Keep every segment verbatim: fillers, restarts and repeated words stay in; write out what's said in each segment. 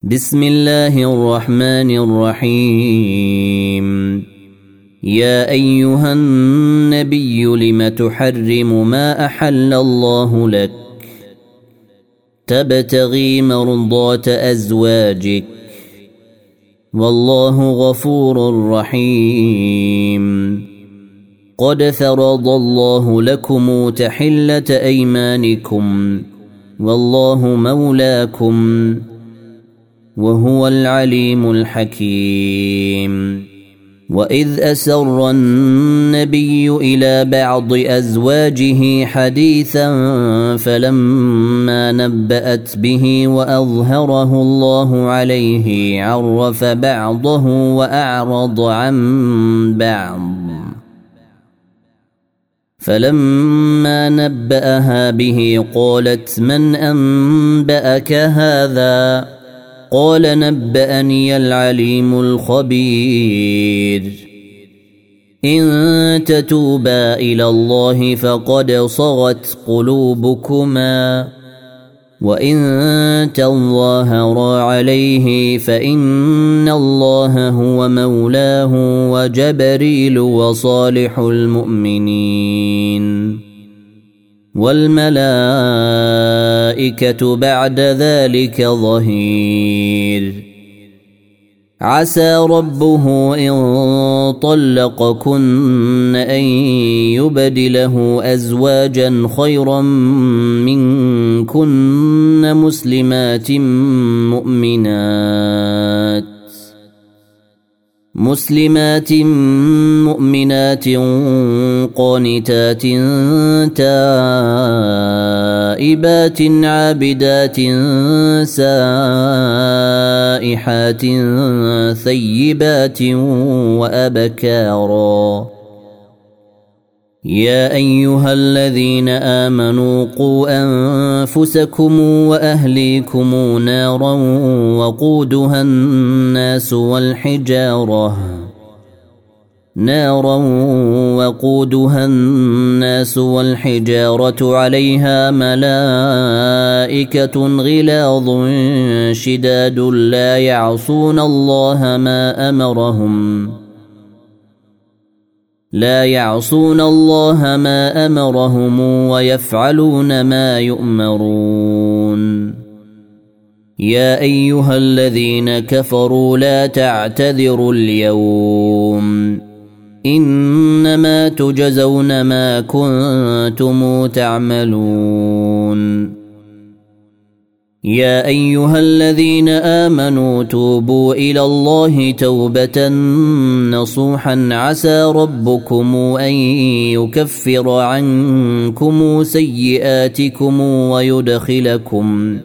بسم الله الرحمن الرحيم. يا أيها النبي لم تحرم ما أحل الله لك تبتغي مرضات أزواجك والله غفور رحيم. قد فرض الله لكم تحلة أيمانكم والله مولاكم وهو العليم الحكيم. وإذ أسر النبي إلى بعض أزواجه حديثا فلما نبأت به وأظهره الله عليه عرف بعضه وأعرض عن بعض. فلما نبأها به قالت من أنبأك هذا؟ قال نبأني العليم الخبير. إن تتوبا إلى الله فقد صغت قلوبكما وإن تظاهرا عليه فإن الله هو مولاه وجبريل وصالح المؤمنين والملائكة بعد ذلك ظهير. عسى ربه إن طلقكن أن يبدله أزواجا خيرا منكن مسلمات مؤمنات مسلمات مؤمنات قانتات تائبات عابدات سائحات ثيبات وأبكارا. يا أيها الذين آمنوا قوا أنفسكم وأهليكم نارا وقودها الناس والحجارة نارا وقودها الناس والحجارة عليها ملائكة غلاظ شداد لا يعصون الله ما أمرهم لا يعصون الله ما أمرهم ويفعلون ما يؤمرون. يا أيها الذين كفروا لا تعتذروا اليوم إنما تجزون ما كنتم تعملون. يا أيها الذين آمنوا توبوا إلى الله توبة نصوحا عسى ربكم أن يكفر عنكم سيئاتكم ويدخلكم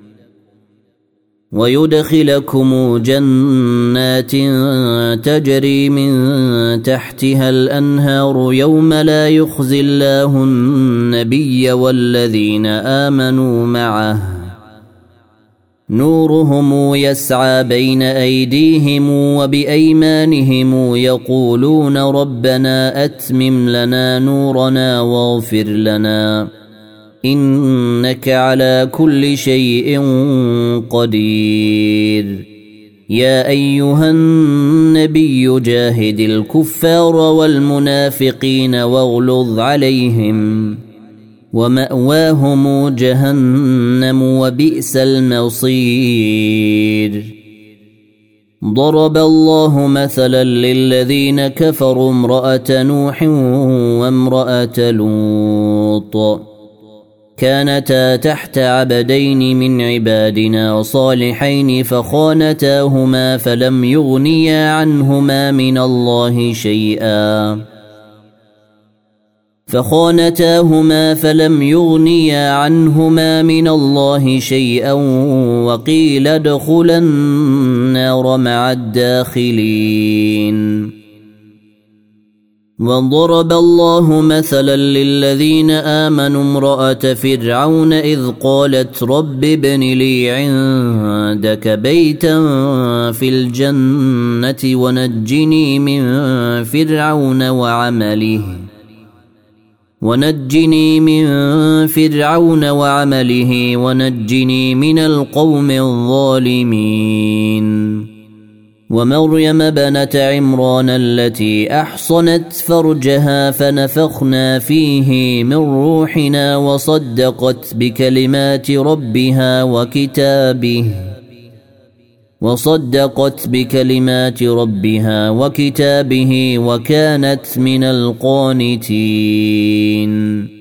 ويدخلكم جنات تجري من تحتها الأنهار يوم لا يخزي الله النبي والذين آمنوا معه نورهم يسعى بين أيديهم وبأيمانهم يقولون ربنا أتمم لنا نورنا واغفر لنا إنك على كل شيء قدير. يا أيها النبي جاهد الكفار والمنافقين واغلظ عليهم ومأواهم جهنم وبئس المصير. ضرب الله مثلا للذين كفروا امرأة نوح وامرأة لوط كانتا تحت عبدين من عبادنا صالحين فخانتاهما فلم يغنيا عنهما من الله شيئا فخانتاهما فلم يغنيا عنهما من الله شيئا وقيل ادخلا النار مع الداخلين. وضرب الله مثلا للذين آمنوا امرأة فرعون إذ قالت رب ابن لي عندك بيتا في الجنة ونجني من فرعون وعمله ونجني من فرعون وعمله ونجني من القوم الظالمين ومريم بنت عمران التي أحصنت فرجها فنفخنا فيه من روحنا وصدقت بكلمات ربها وكتابه وصدقت بكلمات ربها وكتابه وكانت من القانتين